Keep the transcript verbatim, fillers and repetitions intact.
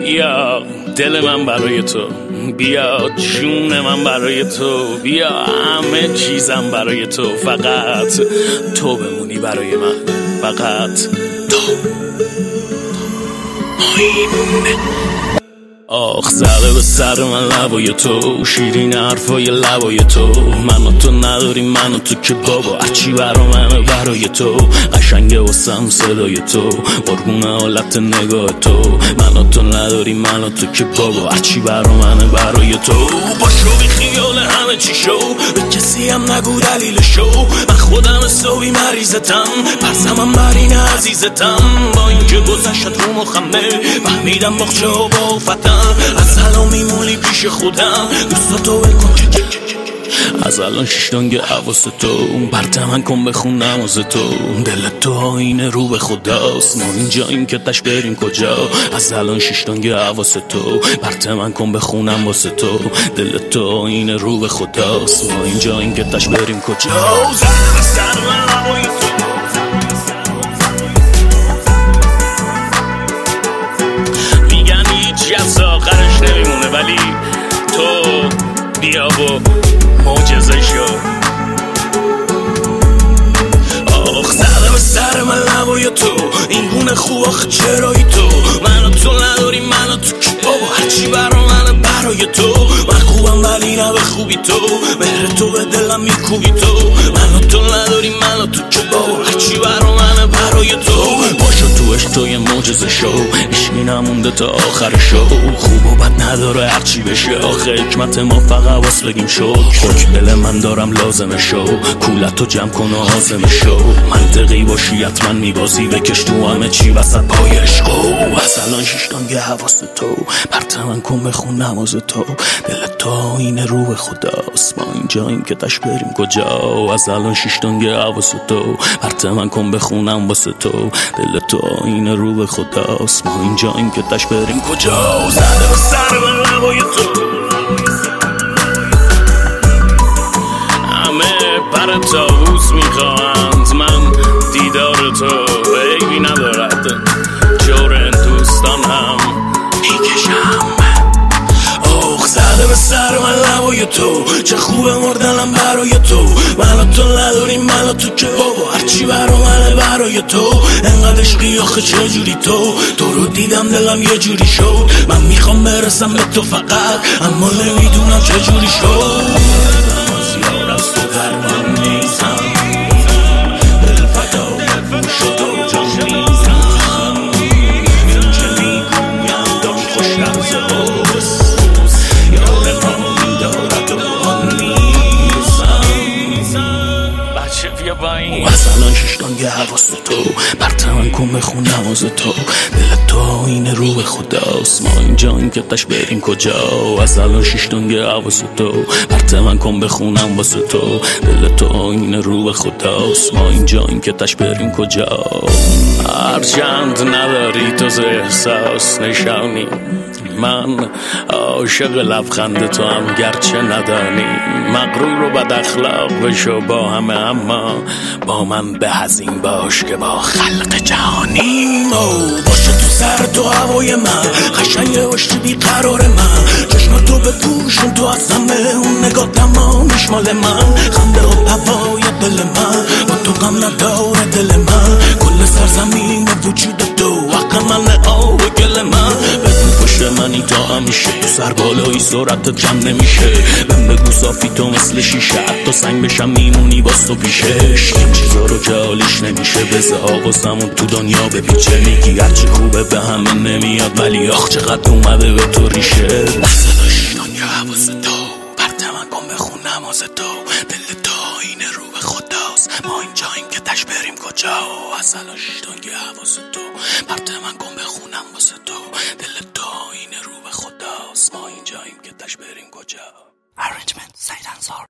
بیا دل من برای تو، بیا جون من برای تو، بیا همه چیزم برای تو، فقط تو بمونی برای من، فقط تو. آخ زده به سر من لبای تو، شیرین حرفای لبای تو، من و تو نداریم من و تو که بابا هرچی برا منه برای تو، قشنگه واسم صدای تو، قربون حالت نگاه تو، من و تو نداریم من و تو که بابا هرچی برا منه برای تو. باشو بی خیال همه چی شو، به کسی هم نگو دلیل شو، من خودم حسابی مریضتم، پرسمم بر این عزیزتم، با اینکه گذشت رو مخمه فهمیدم باخچه ها با فتم، از الان میمونی پیش خودم، دوستاتو بکن از الان شیشتانگ حواس تو، برت من کن بخون نماز تو، دل تو آینه رو به خداست، ما اینجاییم که تش بریم کجا، از الان شیشتانگ حواس تو، برت من کن بخونم واسه تو، دل تو آینه رو به خداست، ما اینجاییم که تش بریم کجا. زن سر من لبای تو، میگن هیچی از آخرش نمیمونه، ولی تو بیا و معجزه شو. آخ زده به سر من لبای تو، این گونه خوب آخه چرایی تو، من و تو نداریم من و تو که بابا هرچی برا منه برای تو، من خوبم ولی نه به خوبی تو، مهر تو به دلم میکوبی تو، من و تو نداریم من و تو که بابا هرچی برا منه برای تو. باشو تو عشق تو یه معجزه شو، عشقی نمونده تا آخر شو، خوب و بد نداره هرچی بشه، آخه حکمت ما فقط واس بگیم شو، خاک دل من دارم لازمه شو، کولتو جمع کن و حازمه شو، منطقی باشی حتما میبازی، بکش تو همه چی وسط پای عشقو، از الان شیشتانگ حواس تو، برت من کن بخون نماز تو، دل تو آینه رو به خداست، ما اینجاییم که تش بریم کجا، از الان شیشتانگ حواس تو، برت من کن بخونم واسه تو، دل تو آینه رو به خداست، ما اینجاییم که تش بریم کجا. زده به سر من لبای تو، همه پر طاووس میخواهند، من دیدار تو عیبی ندارد، جور این دوستان هم میکشم. آخ زده به سر من لبای تو، چه خوبه مردنم برای تو، من و تو نداریم من و تو که بابا هرچی برا منه برای تو، انقدر عشقی آخه چجوری تو، تو رو دیدم دلم یه جوری شد، من میخوام برسم به تو فقط، اما نمیدونم چجوری شد، از یار از تو درمان نیستم، دل فدا شد و جان میزم، این که میگویم دام خوش لحظه هاست، یار ما میدارد و آن نیستم. بچه بیا با این از الان شیشتانگ حواس تو، برت من کن بخون نماز تو، دل تو آینه رو به خداست، ما اینجاییم که تش بریم کجا، از الان شیشتانگ حواس تو، برت من کن بخونم واسه تو، دل تو آینه رو به خداست، ما اینجاییم که تش بریم کجا. هرچند نداری تو ز احساس نشانی، من عاشق لبخند تو هم گرچه ندانی، مغرور و بد اخلاق بشو با همه، اما با من به هزین باش که با خلق جهانیم. باشه تو سر تو هوای من، قشنگ باشی بیقرار من، چشم تو بپوشون تو از همه، اون نگاه تمامیش مال من، خنده و هوای دل من، با تو غم نداره دل من، کل سرزمین وجود تو حق من آه گل من، بگو پشت منی تا همیشه، تو سر بالایی سرعتت جمع نمیشه، بهم بگو صافی تو مثل شیشه، حتی سنگ بشم میمونی باز تو پیشش، این چیزا رو که حالیش نمیشه، بزه آقاسمون تو دنیا بپیچه، میگی هرچی خوبه به همه نمیاد، ولی آخ چقدر اومده به تو ریشه. صدا شیشتانگ حواس تو، برت من کن بخون نماز تو، دل تو آینه رو به خداست، ما اینجاییم که تش بریم کجا، از الان شیشتانگ حواس تو، برت من کن بخونم واسه تو، دل تو آینه رو به خداست، ما اینجاییم که تش بریم کجا. Arrangement سعید انصار.